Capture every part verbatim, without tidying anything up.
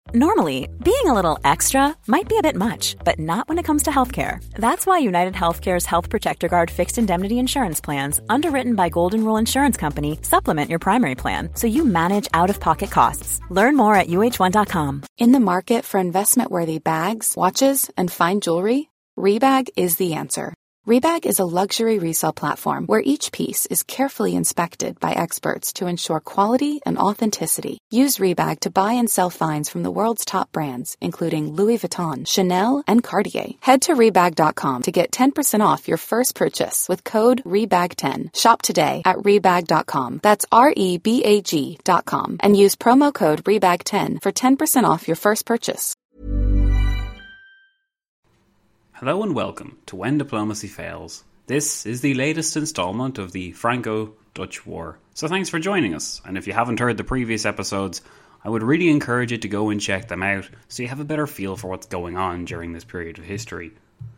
Normally, being a little extra might be a bit much, but not when it comes to healthcare. That's why United Healthcare's Health Protector Guard fixed indemnity insurance plans, underwritten by Golden Rule Insurance Company, supplement your primary plan so you manage out-of-pocket costs. Learn more at U H one dot com. In the market for investment-worthy bags, watches, and fine jewelry, Rebag is the answer. Rebag is a luxury resale platform where each piece is carefully inspected by experts to ensure quality and authenticity. Use Rebag to buy and sell finds from the world's top brands, including Louis Vuitton, Chanel, and Cartier. Head to Rebag dot com to get ten percent off your first purchase with code rebag ten. Shop today at Rebag dot com. That's R E B A G dot com. And use promo code rebag ten for ten percent off your first purchase. Hello and welcome to When Diplomacy Fails. This is the latest installment of the Franco-Dutch War. So thanks for joining us, and if you haven't heard the previous episodes, I would really encourage you to go and check them out so you have a better feel for what's going on during this period of history.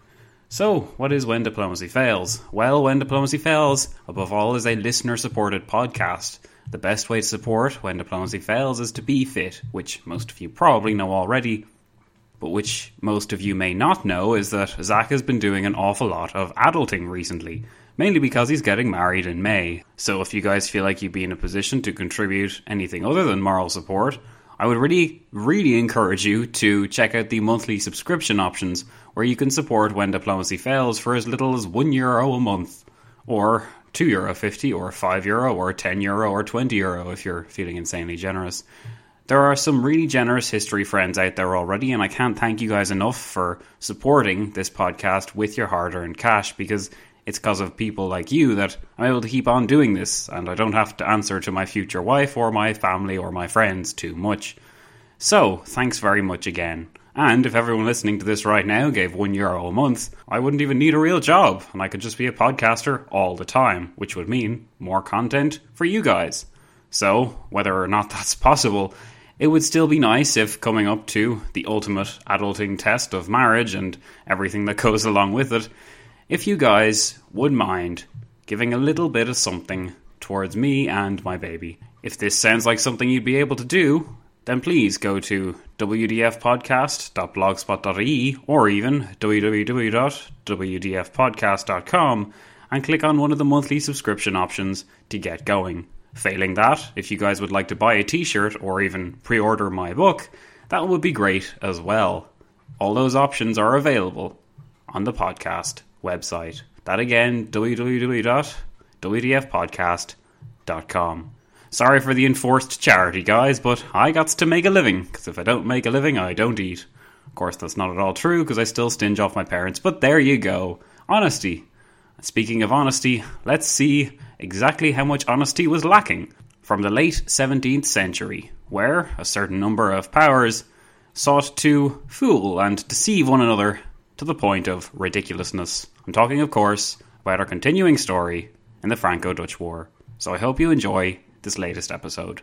So, what is When Diplomacy Fails? Well, When Diplomacy Fails, above all, is a listener-supported podcast. The best way to support When Diplomacy Fails is to be fit, which most of you probably know already. But which most of you may not know is that Zach has been doing an awful lot of adulting recently, mainly because he's getting married in May. So if you guys feel like you'd be in a position to contribute anything other than moral support, I would really, really encourage you to check out the monthly subscription options where you can support When Diplomacy Fails for as little as one euro a month, or two euro fifty, or five euro, or ten euro, or twenty euro if you're feeling insanely generous. There are some really generous history friends out there already, and I can't thank you guys enough for supporting this podcast with your hard-earned cash, because it's because of people like you that I'm able to keep on doing this, and I don't have to answer to my future wife or my family or my friends too much. So, thanks very much again. And if everyone listening to this right now gave one euro a month, I wouldn't even need a real job, and I could just be a podcaster all the time, which would mean more content for you guys. So, whether or not that's possible, it would still be nice if, coming up to the ultimate adulting test of marriage and everything that goes along with it, if you guys would mind giving a little bit of something towards me and my baby. If this sounds like something you'd be able to do, then please go to w d f podcast dot blogspot dot i e or even w w w dot w d f podcast dot com and click on one of the monthly subscription options to get going. Failing that, if you guys would like to buy a t-shirt or even pre-order my book, that would be great as well. All those options are available on the podcast website. That again, w w w dot w d f podcast dot com. Sorry for the enforced charity, guys, but I got to make a living, because if I don't make a living, I don't eat. Of course, that's not at all true, because I still stinge off my parents, but there you go. Honesty. Speaking of honesty, let's see exactly how much honesty was lacking from the late seventeenth century, where a certain number of powers sought to fool and deceive one another to the point of ridiculousness. I'm talking, of course, about our continuing story in the Franco-Dutch War. So I hope you enjoy this latest episode.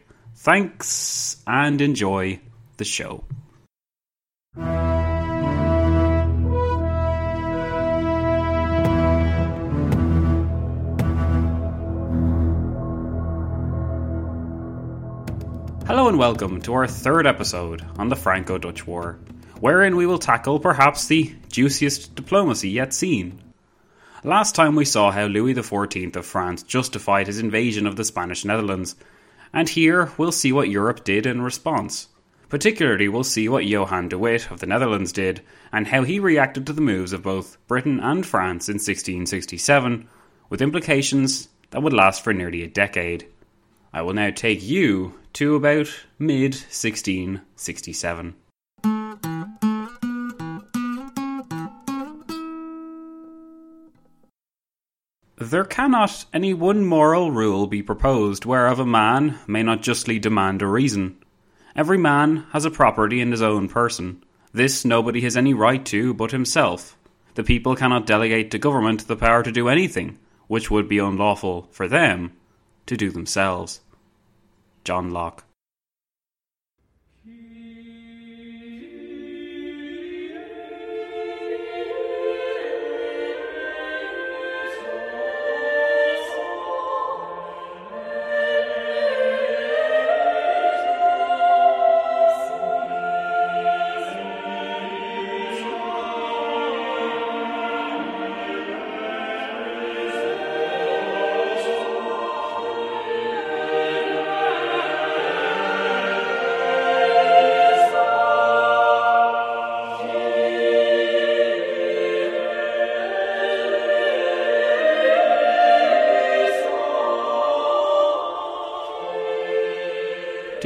Thanks, and enjoy the show. Hello and welcome to our third episode on the Franco-Dutch War, wherein we will tackle perhaps the juiciest diplomacy yet seen. Last time we saw how Louis the fourteenth of France justified his invasion of the Spanish Netherlands, and here we'll see what Europe did in response. Particularly we'll see what Johan de Witt of the Netherlands did, and how he reacted to the moves of both Britain and France in sixteen sixty-seven, with implications that would last for nearly a decade. I will now take you to about mid sixteen sixty-seven. There cannot any one moral rule be proposed whereof a man may not justly demand a reason. Every man has a property in his own person. This nobody has any right to but himself. The people cannot delegate to government the power to do anything, which would be unlawful for them to do themselves. John Locke.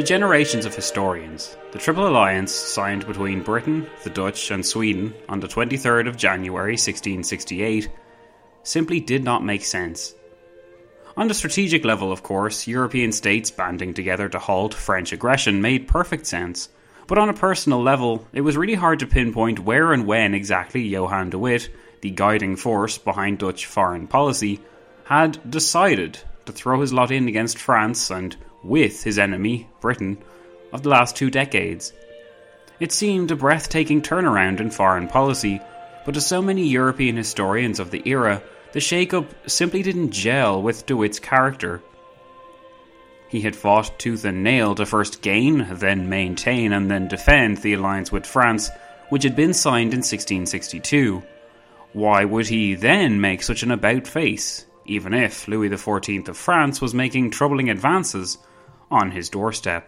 To generations of historians, the Triple Alliance signed between Britain, the Dutch and Sweden on the twenty-third of January sixteen sixty-eight simply did not make sense. On the strategic level, of course, European states banding together to halt French aggression made perfect sense, but on a personal level, it was really hard to pinpoint where and when exactly Johan de Witt, the guiding force behind Dutch foreign policy, had decided to throw his lot in against France and with his enemy, Britain, of the last two decades. It seemed a breathtaking turnaround in foreign policy, but to so many European historians of the era, the shake-up simply didn't gel with de Witt's character. He had fought tooth and nail to first gain, then maintain, and then defend the alliance with France, which had been signed in sixteen sixty-two. Why would he then make such an about-face, even if Louis the fourteenth of France was making troubling advances on his doorstep?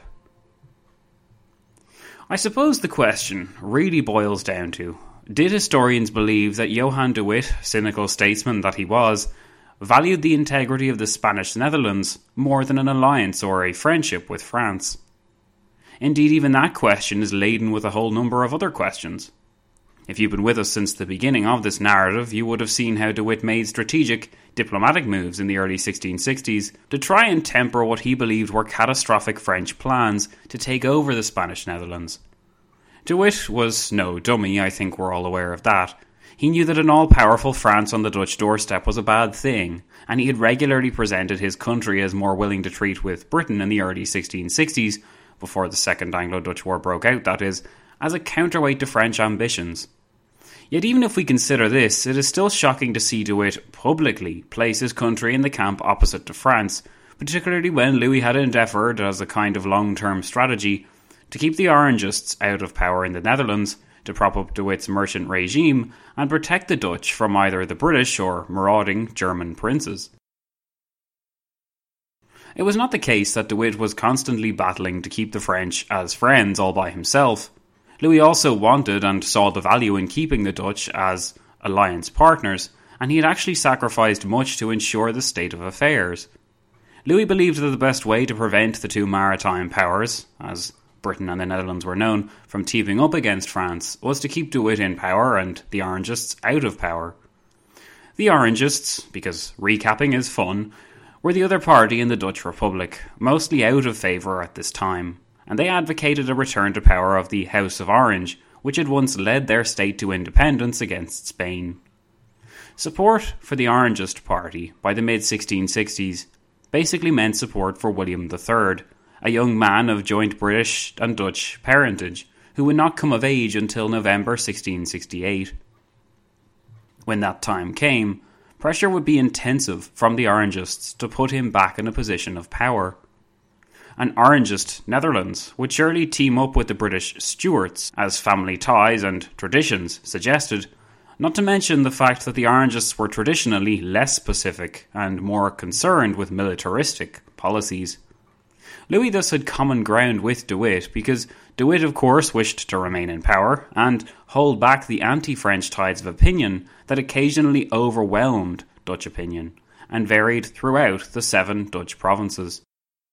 I suppose the question really boils down to, did historians believe that Johan de Witt, cynical statesman that he was, valued the integrity of the Spanish Netherlands more than an alliance or a friendship with France? Indeed, even that question is laden with a whole number of other questions. If you've been with us since the beginning of this narrative, you would have seen how de Witt made strategic, diplomatic moves in the early sixteen sixties to try and temper what he believed were catastrophic French plans to take over the Spanish Netherlands. De Witt was no dummy, I think we're all aware of that. He knew that an all-powerful France on the Dutch doorstep was a bad thing, and he had regularly presented his country as more willing to treat with Britain in the early sixteen sixties, before the Second Anglo-Dutch War broke out, that is, as a counterweight to French ambitions. Yet even if we consider this, it is still shocking to see de Witt publicly place his country in the camp opposite to France, particularly when Louis had endeavoured, as a kind of long-term strategy, to keep the Orangists out of power in the Netherlands, to prop up de Witt's merchant regime, and protect the Dutch from either the British or marauding German princes. It was not the case that de Witt was constantly battling to keep the French as friends all by himself. Louis also wanted and saw the value in keeping the Dutch as alliance partners, and he had actually sacrificed much to ensure the state of affairs. Louis believed that the best way to prevent the two maritime powers, as Britain and the Netherlands were known, from teaming up against France was to keep de Witt in power and the Orangists out of power. The Orangists, because recapping is fun, were the other party in the Dutch Republic, mostly out of favour at this time, and they advocated a return to power of the House of Orange, which had once led their state to independence against Spain. Support for the Orangist party by the mid sixteen sixties basically meant support for William the Third, a young man of joint British and Dutch parentage, who would not come of age until November sixteen sixty-eight. When that time came, pressure would be intensive from the Orangists to put him back in a position of power. An Orangist Netherlands would surely team up with the British Stuarts, as family ties and traditions suggested, not to mention the fact that the Orangists were traditionally less pacific and more concerned with militaristic policies. Louis thus had common ground with de Witt because de Witt of course wished to remain in power and hold back the anti-French tides of opinion that occasionally overwhelmed Dutch opinion and varied throughout the seven Dutch provinces.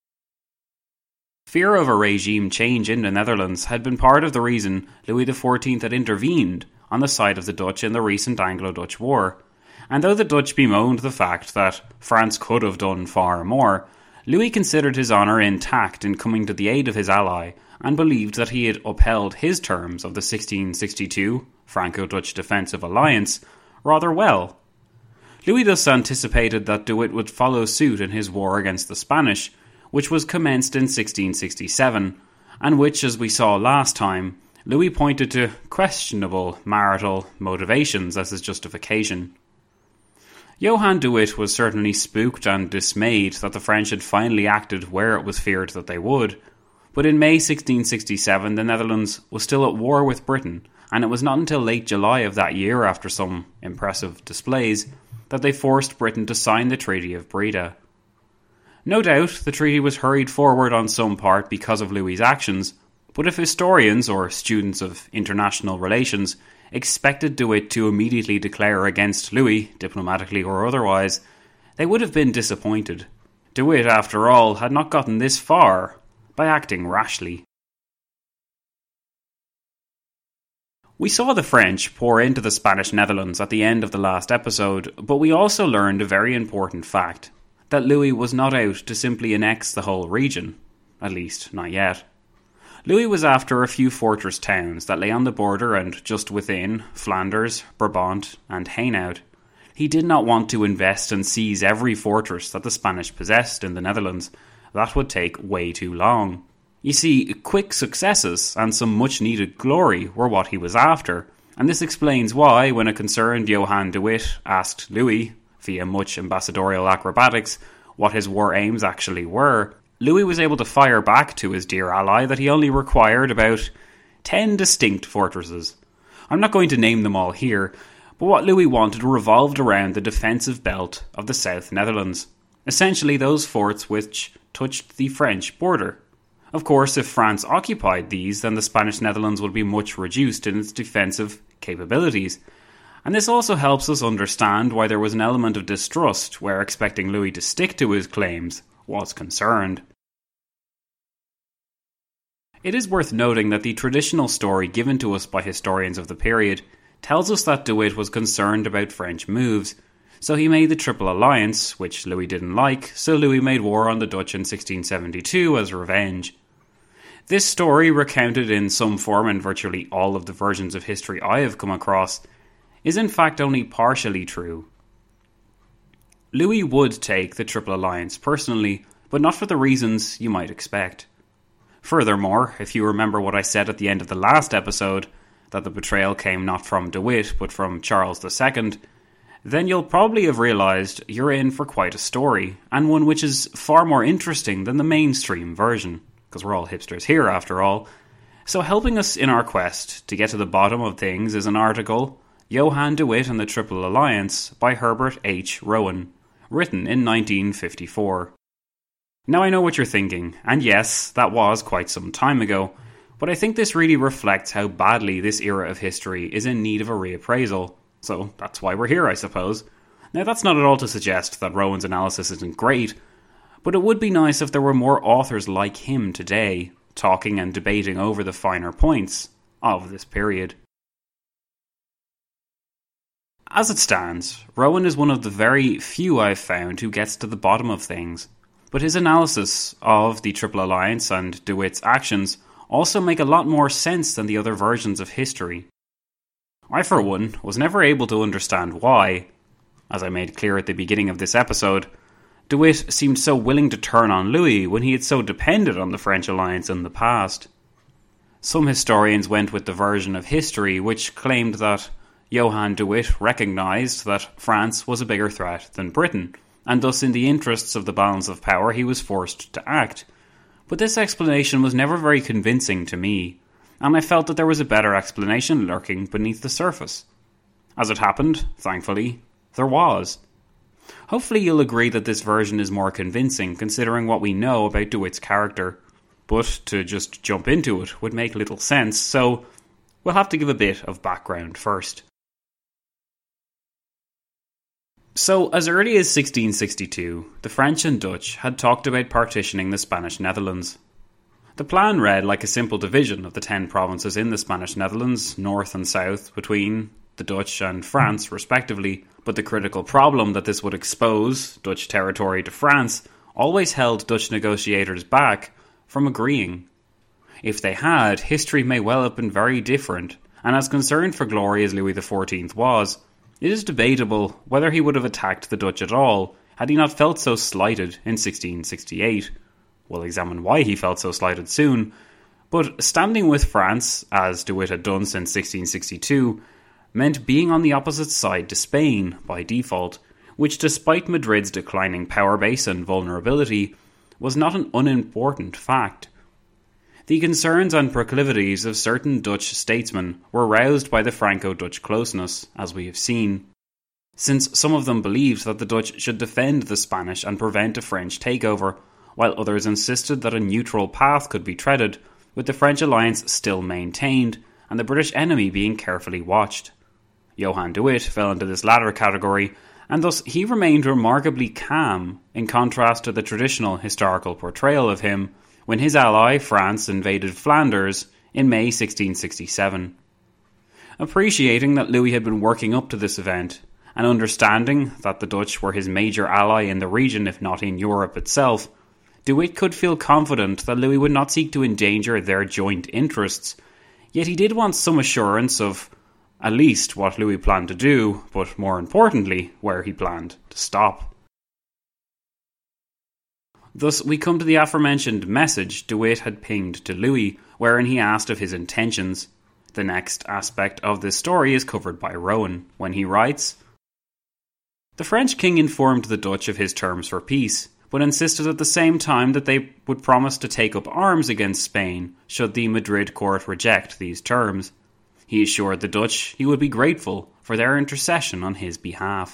Fear of a regime change in the Netherlands had been part of the reason Louis the fourteenth had intervened on the side of the Dutch in the recent Anglo-Dutch War, and though the Dutch bemoaned the fact that France could have done far more, Louis considered his honour intact in coming to the aid of his ally and believed that he had upheld his terms of the sixteen sixty-two Franco-Dutch Defensive Alliance rather well. Louis thus anticipated that de Witt would follow suit in his war against the Spanish, which was commenced in sixteen sixty-seven, and which, as we saw last time, Louis pointed to questionable marital motivations as his justification. Johan de Witt was certainly spooked and dismayed that the French had finally acted where it was feared that they would, but in May sixteen sixty-seven the Netherlands was still at war with Britain, and it was not until late July of that year, after some impressive displays, that they forced Britain to sign the Treaty of Breda. No doubt the treaty was hurried forward on some part because of Louis's actions, but if historians or students of international relations expected de Witt to immediately declare against Louis, diplomatically or otherwise, they would have been disappointed. De Witt, after all, had not gotten this far. by acting rashly. We saw the French pour into the Spanish Netherlands at the end of the last episode, but we also learned a very important fact, that Louis was not out to simply annex the whole region. At least, not yet. Louis was after a few fortress towns that lay on the border and just within Flanders, Brabant and Hainaut. He did not want to invest and seize every fortress that the Spanish possessed in the Netherlands. That would take way too long. You see, quick successes and some much-needed glory were what he was after, and this explains why, when a concerned Johan de Witt asked Louis, via much ambassadorial acrobatics, what his war aims actually were, Louis was able to fire back to his dear ally that he only required about ten distinct fortresses. I'm not going to name them all here, but what Louis wanted revolved around the defensive belt of the South Netherlands, essentially those forts which touched the French border. Of course, if France occupied these, then the Spanish Netherlands would be much reduced in its defensive capabilities. And this also helps us understand why there was an element of distrust where expecting Louis to stick to his claims was concerned. It is worth noting that the traditional story given to us by historians of the period tells us that De Witt was concerned about French moves, so he made the Triple Alliance, which Louis didn't like, so Louis made war on the Dutch in sixteen seventy-two as revenge. This story, recounted in some form in virtually all of the versions of history I have come across, is in fact only partially true. Louis would take the Triple Alliance personally, but not for the reasons you might expect. Furthermore, if you remember what I said at the end of the last episode, that the betrayal came not from De Witt but from Charles the Second, then you'll probably have realised you're in for quite a story, and one which is far more interesting than the mainstream version, because we're all hipsters here after all. So helping us in our quest to get to the bottom of things is an article, Johan de Witt and the Triple Alliance, by Herbert H. Rowan, written in nineteen fifty-four. Now I know what you're thinking, and yes, that was quite some time ago, but I think this really reflects how badly this era of history is in need of a reappraisal, so that's why we're here, I suppose. Now that's not at all to suggest that Rowan's analysis isn't great, but it would be nice if there were more authors like him today, talking and debating over the finer points of this period. As it stands, Rowan is one of the very few I've found who gets to the bottom of things, but his analysis of the Triple Alliance and De Witt's actions also make a lot more sense than the other versions of history. I, for one, was never able to understand why, as I made clear at the beginning of this episode, De Witt seemed so willing to turn on Louis when he had so depended on the French alliance in the past. Some historians went with the version of history which claimed that Johan de Witt recognised that France was a bigger threat than Britain, and thus in the interests of the balance of power he was forced to act. But this explanation was never very convincing to me, and I felt that there was a better explanation lurking beneath the surface. As it happened, thankfully, there was. Hopefully you'll agree that this version is more convincing considering what we know about De Witt's character, but to just jump into it would make little sense, so we'll have to give a bit of background first. So, as early as sixteen sixty-two, the French and Dutch had talked about partitioning the Spanish Netherlands. The plan read like a simple division of the ten provinces in the Spanish Netherlands, north and south, between the Dutch and France respectively, but the critical problem that this would expose Dutch territory to France always held Dutch negotiators back from agreeing. If they had, history may well have been very different, and as concerned for glory as Louis the Fourteenth was, it is debatable whether he would have attacked the Dutch at all had he not felt so slighted in sixteen sixty-eight. We'll examine why he felt so slighted soon, but standing with France, as De Witt had done since sixteen sixty-two, meant being on the opposite side to Spain by default, which despite Madrid's declining power base and vulnerability, was not an unimportant fact. The concerns and proclivities of certain Dutch statesmen were roused by the Franco-Dutch closeness, as we have seen, since some of them believed that the Dutch should defend the Spanish and prevent a French takeover, while others insisted that a neutral path could be treaded, with the French alliance still maintained and the British enemy being carefully watched. Johan de Witt fell into this latter category, and thus he remained remarkably calm in contrast to the traditional historical portrayal of him when his ally France invaded Flanders in May sixteen sixty-seven. Appreciating that Louis had been working up to this event, and understanding that the Dutch were his major ally in the region if not in Europe itself, De Witt could feel confident that Louis would not seek to endanger their joint interests, yet he did want some assurance of at least what Louis planned to do, but more importantly, where he planned to stop. Thus, we come to the aforementioned message De Witt had pinged to Louis, wherein he asked of his intentions. The next aspect of this story is covered by Rowan, when he writes, "The French king informed the Dutch of his terms for peace, but insisted at the same time that they would promise to take up arms against Spain should the Madrid court reject these terms. He assured the Dutch he would be grateful for their intercession on his behalf."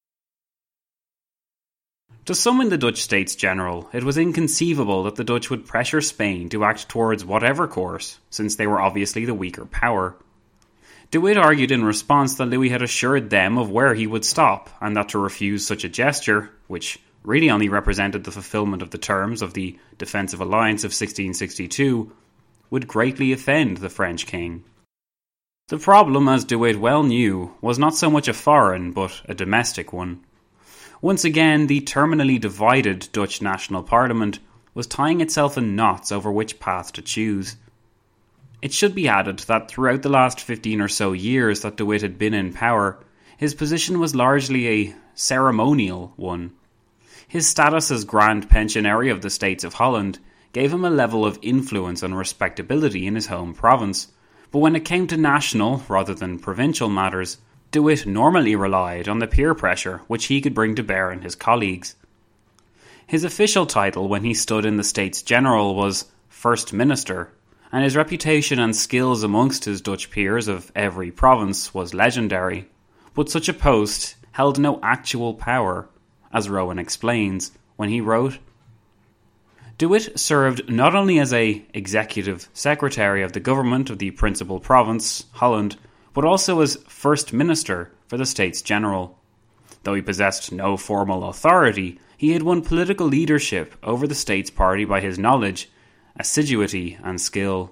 To some in the Dutch States General, it was inconceivable that the Dutch would pressure Spain to act towards whatever course, since they were obviously the weaker power. De Witt argued in response that Louis had assured them of where he would stop, and that to refuse such a gesture, which really only represented the fulfilment of the terms of the defensive alliance of sixteen sixty-two, would greatly offend the French king. The problem, as De Witt well knew, was not so much a foreign but a domestic one. Once again, the terminally divided Dutch National Parliament was tying itself in knots over which path to choose. It should be added that throughout the last fifteen or so years that De Witt had been in power, his position was largely a ceremonial one. His status as Grand Pensionary of the States of Holland gave him a level of influence and respectability in his home province, but when it came to national rather than provincial matters, De Witt normally relied on the peer pressure which he could bring to bear on his colleagues. His official title when he stood in the States General was First Minister, and his reputation and skills amongst his Dutch peers of every province was legendary, but such a post held no actual power, as Rowan explains when he wrote, "De Witt served not only as a executive secretary of the government of the principal province, Holland, but also as First Minister for the States General. Though he possessed no formal authority, he had won political leadership over the States Party by his knowledge, assiduity and skill."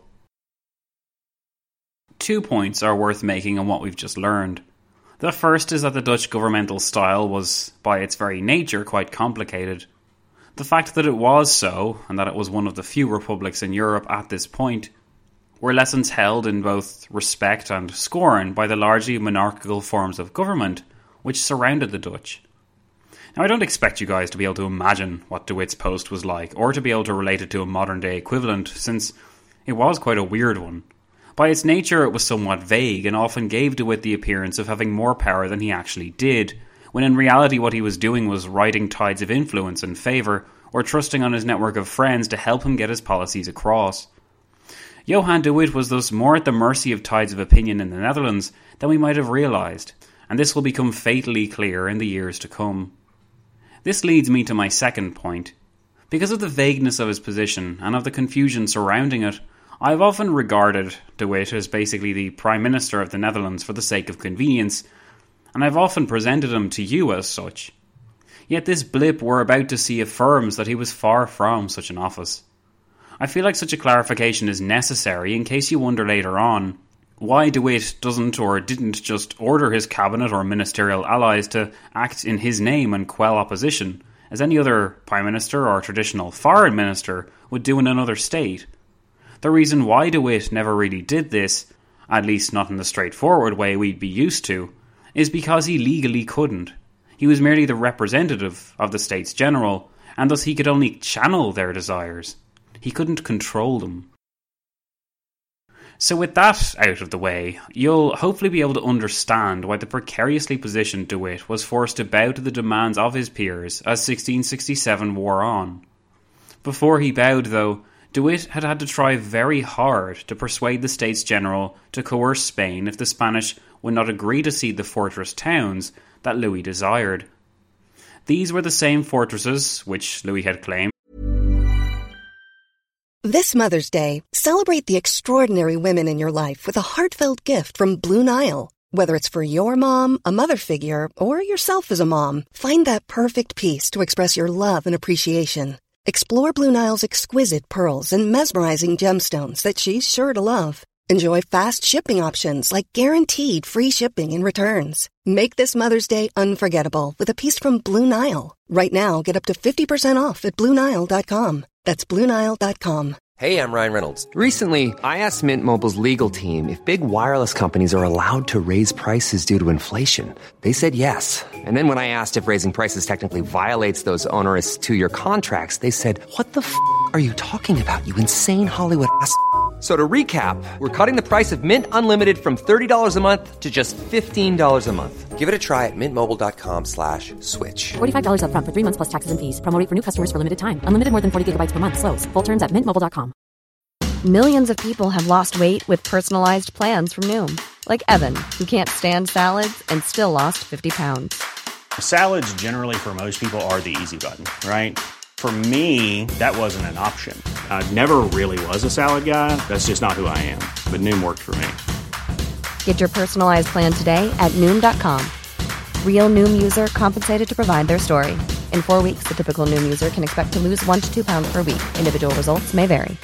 Two points are worth making on what we've just learned. The first is that the Dutch governmental style was, by its very nature, quite complicated. The fact that it was so, and that it was one of the few republics in Europe at this point, were lessons held in both respect and scorn by the largely monarchical forms of government which surrounded the Dutch. Now, I don't expect you guys to be able to imagine what De Witt's post was like, or to be able to relate it to a modern-day equivalent, since it was quite a weird one. By its nature, it was somewhat vague, and often gave De Witt the appearance of having more power than he actually did, when in reality what he was doing was riding tides of influence and favour, or trusting on his network of friends to help him get his policies across. Johan de Witt was thus more at the mercy of tides of opinion in the Netherlands than we might have realised, and this will become fatally clear in the years to come. This leads me to my second point. Because of the vagueness of his position and of the confusion surrounding it, I have often regarded De Witt as basically the Prime Minister of the Netherlands for the sake of convenience, and I have often presented him to you as such. Yet this blip we're about to see affirms that he was far from such an office. I feel like such a clarification is necessary in case you wonder later on why De Witt doesn't or didn't just order his cabinet or ministerial allies to act in his name and quell opposition, as any other Prime Minister or traditional foreign minister would do in another state. The reason why De Witt never really did this, at least not in the straightforward way we'd be used to, is because he legally couldn't. He was merely the representative of the States General, and thus he could only channel their desires. He couldn't control them. So with that out of the way, you'll hopefully be able to understand why the precariously positioned De Witt was forced to bow to the demands of his peers as sixteen sixty-seven wore on. Before he bowed, though, De Witt had had to try very hard to persuade the States General to coerce Spain if the Spanish would not agree to cede the fortress towns that Louis desired. These were the same fortresses which Louis had claimed. This Mother's Day, celebrate the extraordinary women in your life with a heartfelt gift from Blue Nile. Whether it's for your mom, a mother figure, or yourself as a mom, find that perfect piece to express your love and appreciation. Explore Blue Nile's exquisite pearls and mesmerizing gemstones that she's sure to love. Enjoy fast shipping options like guaranteed free shipping and returns. Make this Mother's Day unforgettable with a piece from Blue Nile. Right now, get up to fifty percent off at Blue Nile dot com. That's Blue Nile dot com. Hey, I'm Ryan Reynolds. Recently, I asked Mint Mobile's legal team if big wireless companies are allowed to raise prices due to inflation. They said yes. And then when I asked if raising prices technically violates those onerous two-year contracts, they said, what the f*** are you talking about, you insane Hollywood ass f- So to recap, we're cutting the price of Mint Unlimited from thirty dollars a month to just fifteen dollars a month. Give it a try at mintmobile.com slash switch. forty-five dollars up front for three months plus taxes and fees. Promo rate for new customers for limited time. Unlimited more than forty gigabytes per month. Slows full terms at mint mobile dot com. Millions of people have lost weight with personalized plans from Noom. Like Evan, who can't stand salads and still lost fifty pounds. Salads generally for most people are the easy button, right? For me, that wasn't an option. I never really was a salad guy. That's just not who I am. But Noom worked for me. Get your personalized plan today at Noom dot com. Real Noom user compensated to provide their story. In four weeks, the typical Noom user can expect to lose one to two pounds per week. Individual results may vary.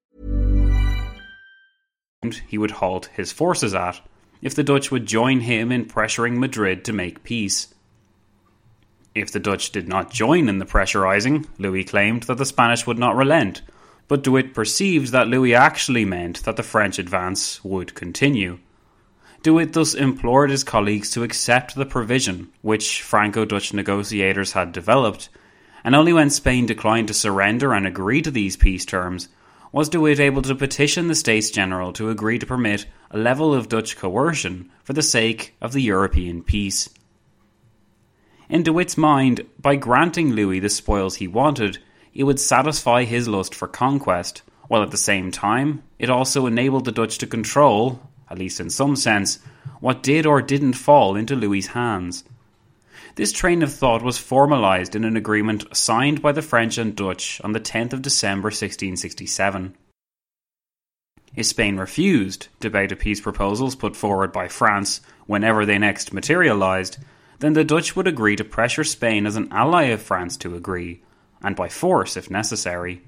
He would halt his forces at if the Dutch would join him in pressuring Madrid to make peace. If the Dutch did not join in the pressurising, Louis claimed that the Spanish would not relent, but De Witt perceived that Louis actually meant that the French advance would continue. De Witt thus implored his colleagues to accept the provision which Franco-Dutch negotiators had developed, and only when Spain declined to surrender and agree to these peace terms was De Witt able to petition the States General to agree to permit a level of Dutch coercion for the sake of the European peace. In De Witt's mind, by granting Louis the spoils he wanted, it would satisfy his lust for conquest, while at the same time, it also enabled the Dutch to control, at least in some sense, what did or didn't fall into Louis's hands. This train of thought was formalised in an agreement signed by the French and Dutch on the tenth of December sixteen sixty-seven. If Spain refused to bow to peace proposals put forward by France whenever they next materialised, then the Dutch would agree to pressure Spain as an ally of France to agree, and by force if necessary.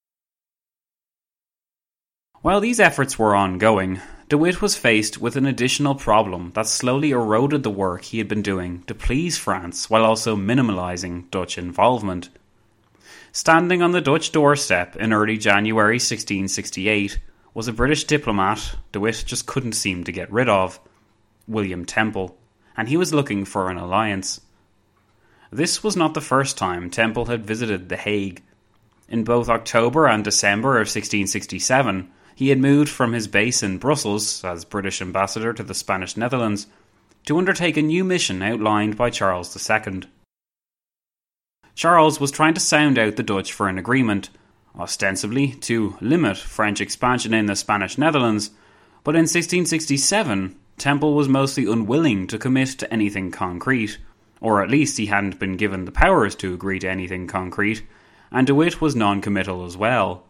While these efforts were ongoing, De Witt was faced with an additional problem that slowly eroded the work he had been doing to please France while also minimalising Dutch involvement. Standing on the Dutch doorstep in early January sixteen sixty-eight was a British diplomat De Witt just couldn't seem to get rid of, William Temple, and he was looking for an alliance. This was not the first time Temple had visited The Hague. In both October and December of sixteen sixty-seven, he had moved from his base in Brussels as British ambassador to the Spanish Netherlands to undertake a new mission outlined by Charles the Second. Charles was trying to sound out the Dutch for an agreement, ostensibly to limit French expansion in the Spanish Netherlands, but in sixteen sixty-seven, Temple was mostly unwilling to commit to anything concrete, or at least he hadn't been given the powers to agree to anything concrete, and De Witt was non-committal as well.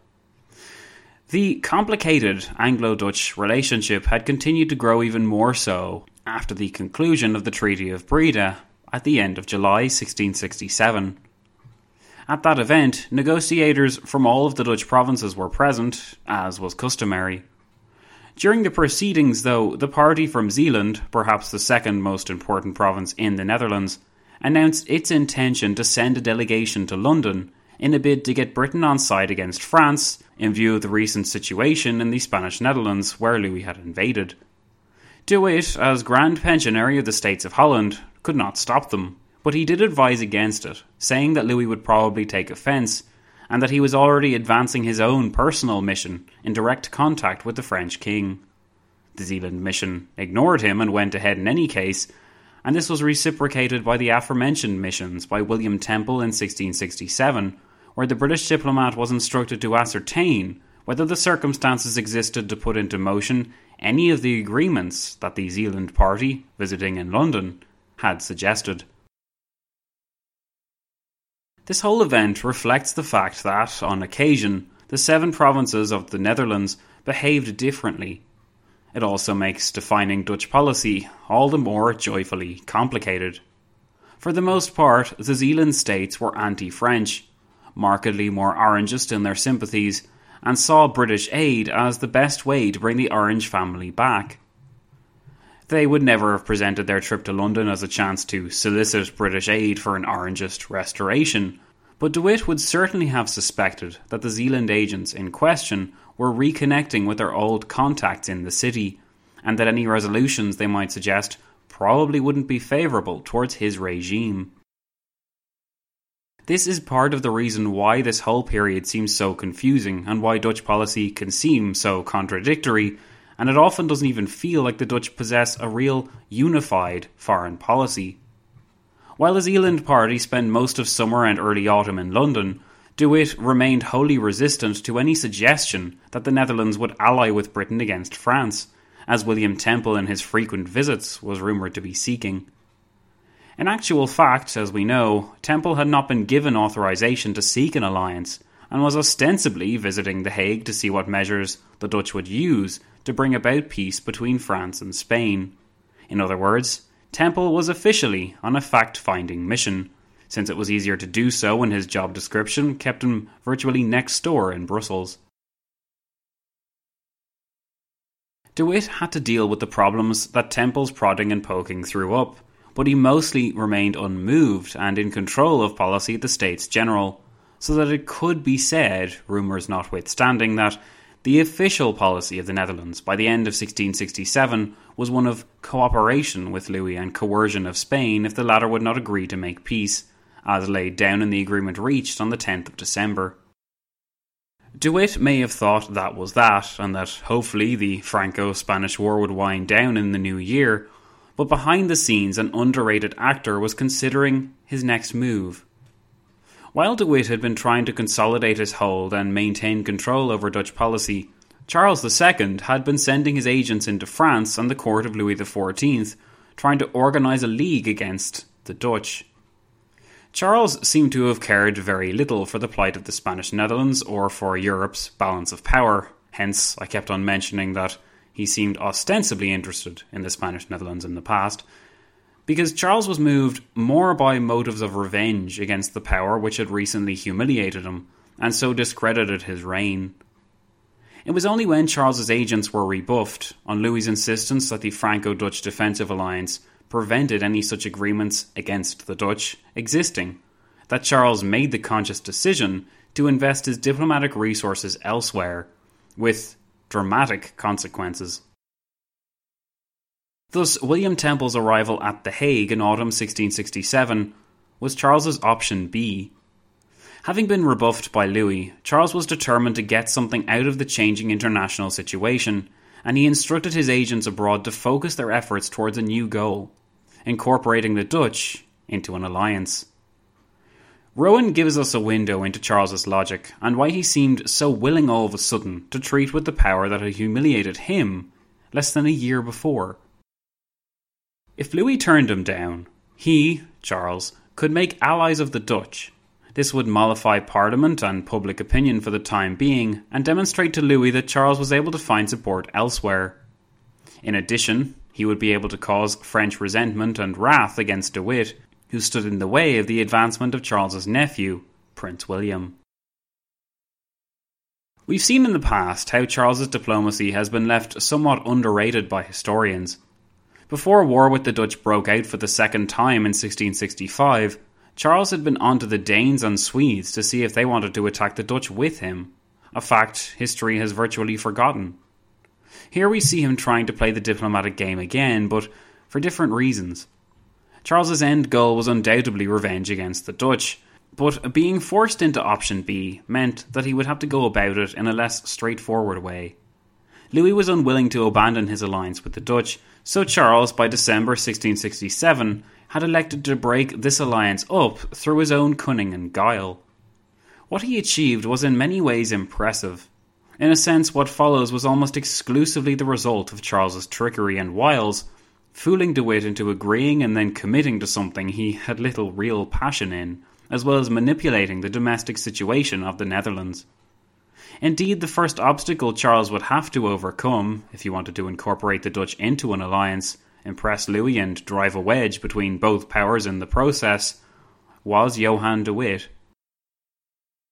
The complicated Anglo-Dutch relationship had continued to grow even more so after the conclusion of the Treaty of Breda at the end of July sixteen sixty-seven. At that event, negotiators from all of the Dutch provinces were present, as was customary. During the proceedings, though, the party from Zeeland, perhaps the second most important province in the Netherlands, announced its intention to send a delegation to London in a bid to get Britain on side against France in view of the recent situation in the Spanish Netherlands where Louis had invaded. De Witt, as Grand Pensionary of the States of Holland, could not stop them, but he did advise against it, saying that Louis would probably take offence and that he was already advancing his own personal mission in direct contact with the French king. The Zeeland mission ignored him and went ahead in any case, and this was reciprocated by the aforementioned missions by William Temple in sixteen sixty-seven, where the British diplomat was instructed to ascertain whether the circumstances existed to put into motion any of the agreements that the Zeeland party, visiting in London, had suggested. This whole event reflects the fact that, on occasion, the seven provinces of the Netherlands behaved differently. It also makes defining Dutch policy all the more joyfully complicated. For the most part, the Zeeland states were anti-French, markedly more Orangist in their sympathies, and saw British aid as the best way to bring the Orange family back. They would never have presented their trip to London as a chance to solicit British aid for an Orangist restoration, but De Witt would certainly have suspected that the Zeeland agents in question were reconnecting with their old contacts in the city, and that any resolutions they might suggest probably wouldn't be favourable towards his regime. This is part of the reason why this whole period seems so confusing and why Dutch policy can seem so contradictory, and it often doesn't even feel like the Dutch possess a real unified foreign policy. While the Zeeland party spent most of summer and early autumn in London, De Witt remained wholly resistant to any suggestion that the Netherlands would ally with Britain against France, as William Temple in his frequent visits was rumoured to be seeking. In actual fact, as we know, Temple had not been given authorisation to seek an alliance, and was ostensibly visiting The Hague to see what measures the Dutch would use to bring about peace between France and Spain. In other words, Temple was officially on a fact-finding mission, since it was easier to do so when his job description kept him virtually next door in Brussels. De Witt had to deal with the problems that Temple's prodding and poking threw up, but he mostly remained unmoved and in control of policy at the States General, so that it could be said, rumours notwithstanding, that the official policy of the Netherlands by the end of sixteen sixty-seven was one of cooperation with Louis and coercion of Spain if the latter would not agree to make peace, as laid down in the agreement reached on the tenth of December. De Witt may have thought that was that, and that hopefully the Franco-Spanish War would wind down in the new year, but behind the scenes an underrated actor was considering his next move. While De Witt had been trying to consolidate his hold and maintain control over Dutch policy, Charles the Second had been sending his agents into France and the court of Louis the Fourteenth, trying to organise a league against the Dutch. Charles seemed to have cared very little for the plight of the Spanish Netherlands or for Europe's balance of power, hence I kept on mentioning that he seemed ostensibly interested in the Spanish Netherlands in the past, because Charles was moved more by motives of revenge against the power which had recently humiliated him, and so discredited his reign. It was only when Charles's agents were rebuffed, on Louis's insistence that the Franco-Dutch defensive alliance prevented any such agreements against the Dutch existing, that Charles made the conscious decision to invest his diplomatic resources elsewhere, with dramatic consequences. Thus, William Temple's arrival at The Hague in autumn sixteen sixty-seven was Charles's option B. Having been rebuffed by Louis, Charles was determined to get something out of the changing international situation, and he instructed his agents abroad to focus their efforts towards a new goal: incorporating the Dutch into an alliance. Rowan gives us a window into Charles's logic, and why he seemed so willing all of a sudden to treat with the power that had humiliated him less than a year before. If Louis turned him down, he, Charles, could make allies of the Dutch. This would mollify Parliament and public opinion for the time being, and demonstrate to Louis that Charles was able to find support elsewhere. In addition, he would be able to cause French resentment and wrath against De Witt, who stood in the way of the advancement of Charles's nephew, Prince William. We've seen in the past how Charles's diplomacy has been left somewhat underrated by historians. Before war with the Dutch broke out for the second time in sixteen sixty-five, Charles had been on to the Danes and Swedes to see if they wanted to attack the Dutch with him, a fact history has virtually forgotten. Here we see him trying to play the diplomatic game again, but for different reasons. Charles's end goal was undoubtedly revenge against the Dutch, but being forced into option B meant that he would have to go about it in a less straightforward way. Louis was unwilling to abandon his alliance with the Dutch, so Charles, by December sixteen sixty-seven, had elected to break this alliance up through his own cunning and guile. What he achieved was in many ways impressive. In a sense, what follows was almost exclusively the result of Charles's trickery and wiles, fooling De Witt into agreeing and then committing to something he had little real passion in, as well as manipulating the domestic situation of the Netherlands. Indeed, the first obstacle Charles would have to overcome, if he wanted to incorporate the Dutch into an alliance, impress Louis and drive a wedge between both powers in the process, was Johan de Witt.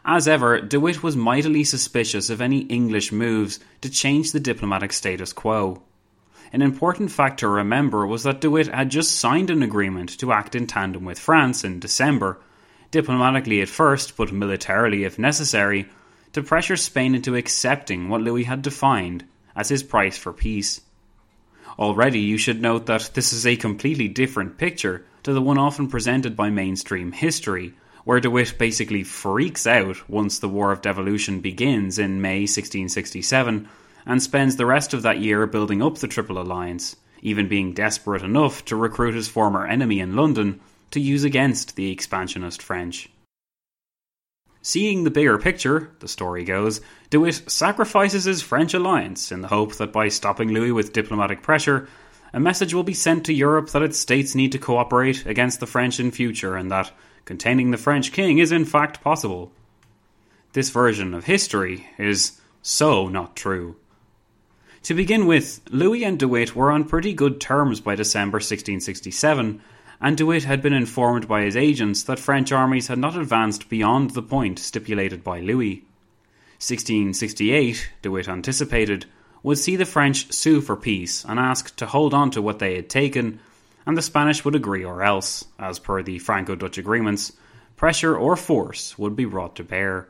As ever, De Witt was mightily suspicious of any English moves to change the diplomatic status quo. An important fact to remember was that De Witt had just signed an agreement to act in tandem with France in December, diplomatically at first, but militarily if necessary, to pressure Spain into accepting what Louis had defined as his price for peace. Already you should note that this is a completely different picture to the one often presented by mainstream history, where De Witt basically freaks out once the War of Devolution begins in May sixteen sixty-seven, and spends the rest of that year building up the Triple Alliance, even being desperate enough to recruit his former enemy in London to use against the expansionist French. Seeing the bigger picture, the story goes, De Witt sacrifices his French alliance in the hope that by stopping Louis with diplomatic pressure, a message will be sent to Europe that its states need to cooperate against the French in future and that containing the French king is in fact possible. This version of history is so not true. To begin with, Louis and De Witt were on pretty good terms by December sixteen sixty-seven, and De Witt had been informed by his agents that French armies had not advanced beyond the point stipulated by Louis. sixteen sixty-eight, De Witt anticipated, would see the French sue for peace and ask to hold on to what they had taken, and the Spanish would agree or else, as per the Franco-Dutch agreements, pressure or force would be brought to bear.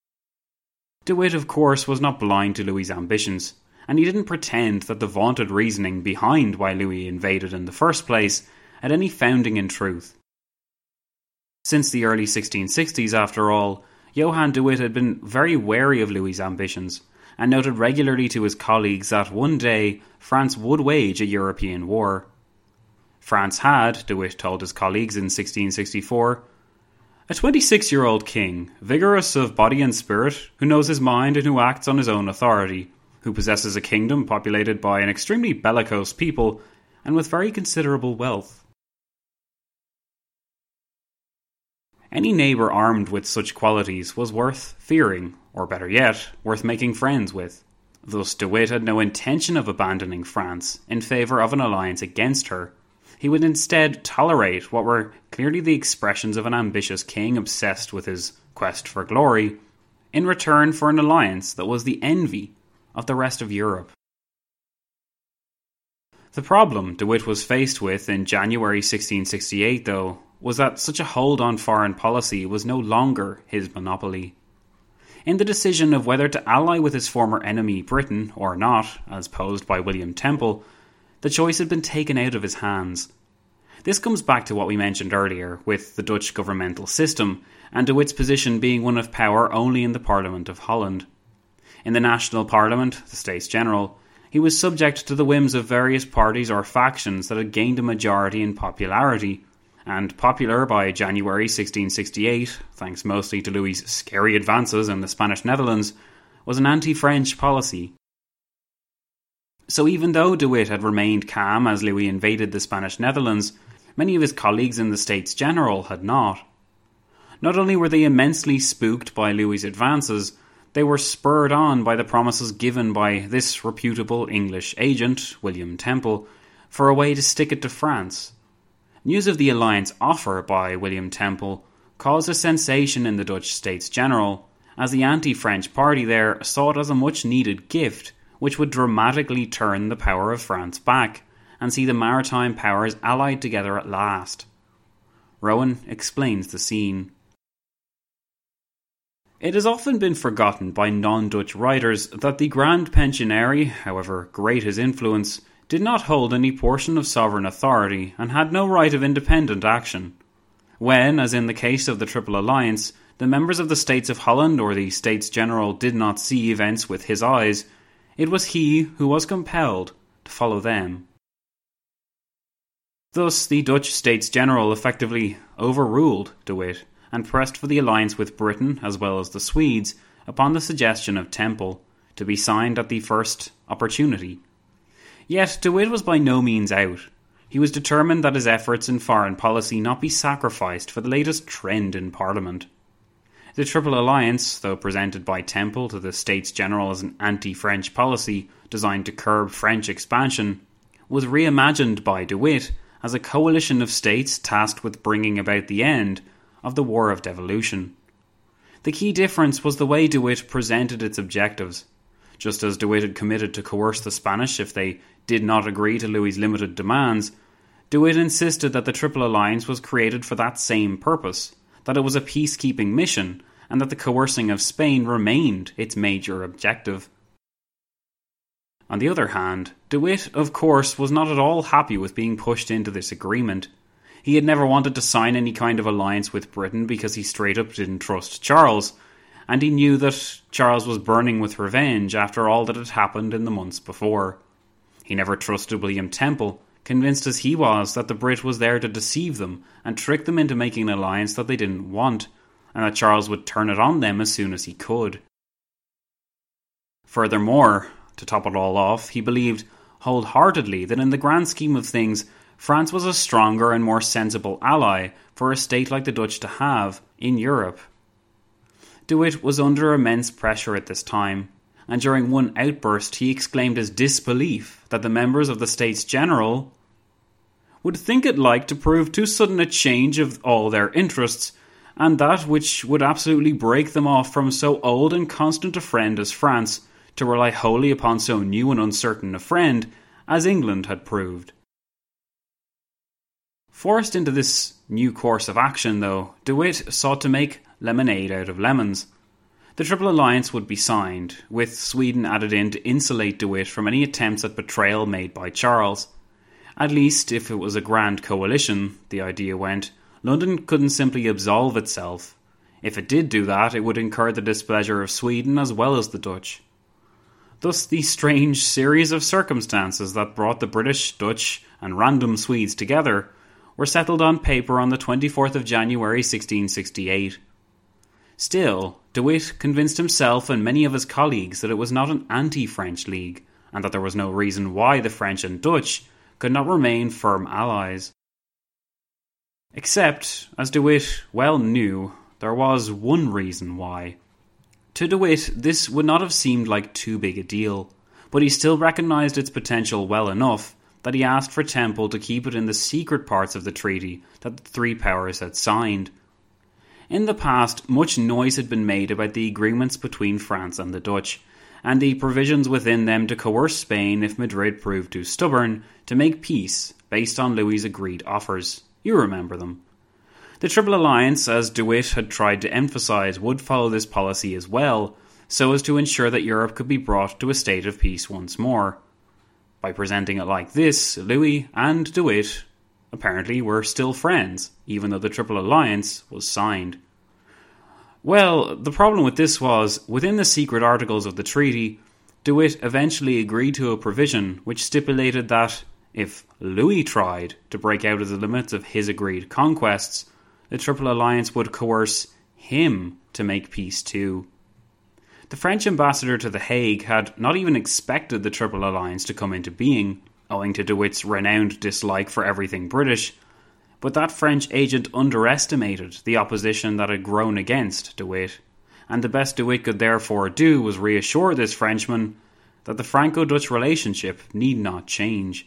De Witt, of course, was not blind to Louis's ambitions, and he didn't pretend that the vaunted reasoning behind why Louis invaded in the first place had any founding in truth. Since the early sixteen sixties, after all, Johann de Witt had been very wary of Louis's ambitions, and noted regularly to his colleagues that one day France would wage a European war. France had, De Witt told his colleagues in sixteen sixty-four, a twenty-six-year-old king, vigorous of body and spirit, who knows his mind and who acts on his own authority, who possesses a kingdom populated by an extremely bellicose people and with very considerable wealth. Any neighbour armed with such qualities was worth fearing, or better yet, worth making friends with. Thus De Witt had no intention of abandoning France in favour of an alliance against her. He would instead tolerate what were clearly the expressions of an ambitious king obsessed with his quest for glory, in return for an alliance that was the envy of the rest of Europe. The problem De Witt was faced with in January sixteen sixty-eight, though, was that such a hold on foreign policy was no longer his monopoly. In the decision of whether to ally with his former enemy Britain or not, as posed by William Temple, the choice had been taken out of his hands. This comes back to what we mentioned earlier with the Dutch governmental system, and De Witt's position being one of power only in the Parliament of Holland. In the national parliament, the States General, he was subject to the whims of various parties or factions that had gained a majority in popularity, and popular by January sixteen sixty-eight, thanks mostly to Louis's scary advances in the Spanish Netherlands, was an anti-French policy. So even though De Witt had remained calm as Louis invaded the Spanish Netherlands, many of his colleagues in the States General had not. Not only were they immensely spooked by Louis's advances, they were spurred on by the promises given by this reputable English agent, William Temple, for a way to stick it to France. News of the alliance offer by William Temple caused a sensation in the Dutch States General, as the anti-French party there saw it as a much-needed gift, which would dramatically turn the power of France back, and see the maritime powers allied together at last. Rowan explains the scene. It has often been forgotten by non-Dutch writers that the Grand Pensionary, however great his influence, did not hold any portion of sovereign authority and had no right of independent action. When, as in the case of the Triple Alliance, the members of the States of Holland or the States General did not see events with his eyes, it was he who was compelled to follow them. Thus, the Dutch States General effectively overruled De Witt and pressed for the alliance with Britain, as well as the Swedes, upon the suggestion of Temple, to be signed at the first opportunity. Yet De Witt was by no means out. He was determined that his efforts in foreign policy not be sacrificed for the latest trend in Parliament. The Triple Alliance, though presented by Temple to the States General as an anti-French policy designed to curb French expansion, was reimagined by De Witt as a coalition of states tasked with bringing about the end of the War of Devolution. The key difference was the way De Witt presented its objectives. Just as De Witt had committed to coerce the Spanish if they did not agree to Louis's limited demands, De Witt insisted that the Triple Alliance was created for that same purpose, that it was a peacekeeping mission, and that the coercing of Spain remained its major objective. On the other hand, De Witt, of course, was not at all happy with being pushed into this agreement. He had never wanted to sign any kind of alliance with Britain because he straight up didn't trust Charles, and he knew that Charles was burning with revenge after all that had happened in the months before. He never trusted William Temple, convinced as he was that the Brit was there to deceive them and trick them into making an alliance that they didn't want, and that Charles would turn it on them as soon as he could. Furthermore, to top it all off, he believed wholeheartedly that in the grand scheme of things, France was a stronger and more sensible ally for a state like the Dutch to have in Europe. De Witt was under immense pressure at this time, and during one outburst he exclaimed his disbelief that the members of the States General would think it like to prove too sudden a change of all their interests, and that which would absolutely break them off from so old and constant a friend as France, to rely wholly upon so new and uncertain a friend as England had proved. Forced into this new course of action, though, De Witt sought to make lemonade out of lemons. The Triple Alliance would be signed, with Sweden added in to insulate De Witt from any attempts at betrayal made by Charles. At least, if it was a grand coalition, the idea went, London couldn't simply absolve itself. If it did do that, it would incur the displeasure of Sweden as well as the Dutch. Thus the strange series of circumstances that brought the British, Dutch, and random Swedes together were settled on paper on the twenty-fourth of January sixteen sixty-eight. Still, De Witt convinced himself and many of his colleagues that it was not an anti-French league, and that there was no reason why the French and Dutch could not remain firm allies. Except, as De Witt well knew, there was one reason why. To De Witt, this would not have seemed like too big a deal, but he still recognised its potential well enough that he asked for Temple to keep it in the secret parts of the treaty that the three powers had signed. In the past, much noise had been made about the agreements between France and the Dutch, and the provisions within them to coerce Spain if Madrid proved too stubborn to make peace based on Louis's agreed offers. You remember them. The Triple Alliance, as De Witt had tried to emphasise, would follow this policy as well, so as to ensure that Europe could be brought to a state of peace once more. By presenting it like this, Louis and De Witt apparently were still friends, even though the Triple Alliance was signed. Well, the problem with this was, within the secret articles of the treaty, De Witt eventually agreed to a provision which stipulated that, if Louis tried to break out of the limits of his agreed conquests, the Triple Alliance would coerce him to make peace too. The French ambassador to The Hague had not even expected the Triple Alliance to come into being, owing to De Witt's renowned dislike for everything British, but that French agent underestimated the opposition that had grown against De Witt, and the best De Witt could therefore do was reassure this Frenchman that the Franco-Dutch relationship need not change.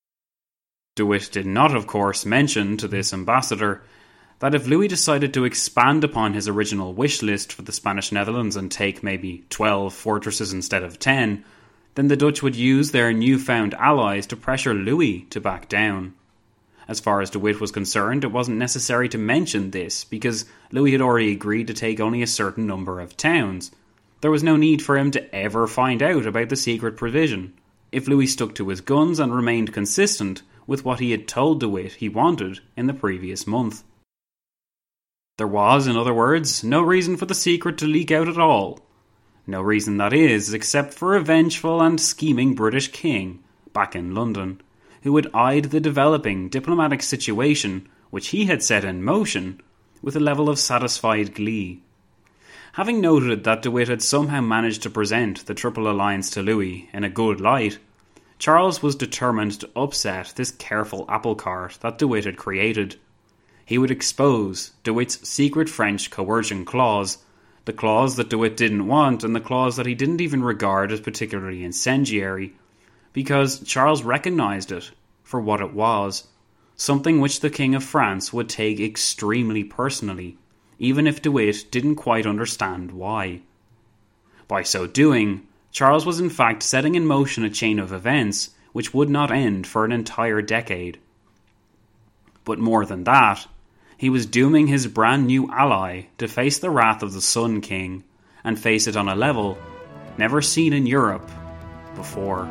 De Witt did not, of course, mention to this ambassador that if Louis decided to expand upon his original wish list for the Spanish Netherlands and take maybe twelve fortresses instead of ten, then the Dutch would use their newfound allies to pressure Louis to back down. As far as De Witt was concerned, it wasn't necessary to mention this, because Louis had already agreed to take only a certain number of towns. There was no need for him to ever find out about the secret provision. If Louis stuck to his guns and remained consistent with what he had told De Witt he wanted in the previous month. There was, in other words, no reason for the secret to leak out at all. No reason, that is, except for a vengeful and scheming British king, back in London, who had eyed the developing diplomatic situation which he had set in motion with a level of satisfied glee. Having noted that De Witt had somehow managed to present the Triple Alliance to Louis in a good light, Charles was determined to upset this careful apple cart that De Witt had created. He would expose De Witt's secret French coercion clause, the clause that De Witt didn't want and the clause that he didn't even regard as particularly incendiary, because Charles recognised it for what it was, something which the King of France would take extremely personally, even if DeWitt didn't quite understand why. By so doing, Charles was in fact setting in motion a chain of events which would not end for an entire decade. But more than that, he was dooming his brand new ally to face the wrath of the Sun King, and face it on a level never seen in Europe before.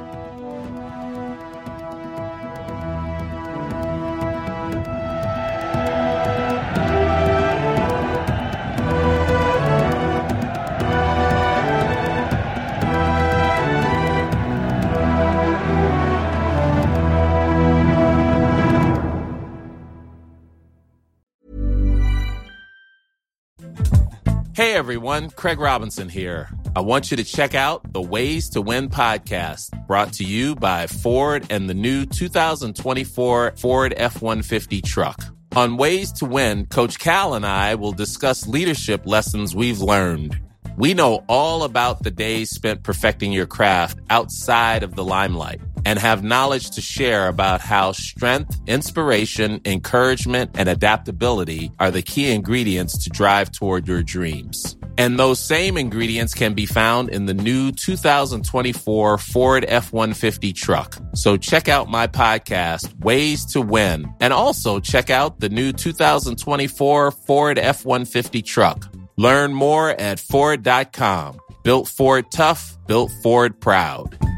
Hey everyone, Craig Robinson here. I want you to check out the Ways to Win podcast, brought to you by Ford and the new two thousand twenty-four Ford F one fifty truck. On Ways to Win, Coach Cal and I will discuss leadership lessons we've learned. We know all about the days spent perfecting your craft outside of the limelight, and have knowledge to share about how strength, inspiration, encouragement, and adaptability are the key ingredients to drive toward your dreams. And those same ingredients can be found in the new two thousand twenty-four Ford F one fifty truck. So check out my podcast, Ways to Win, and also check out the new two thousand twenty-four Ford F one fifty truck. Learn more at Ford dot com. Built Ford tough, built Ford proud.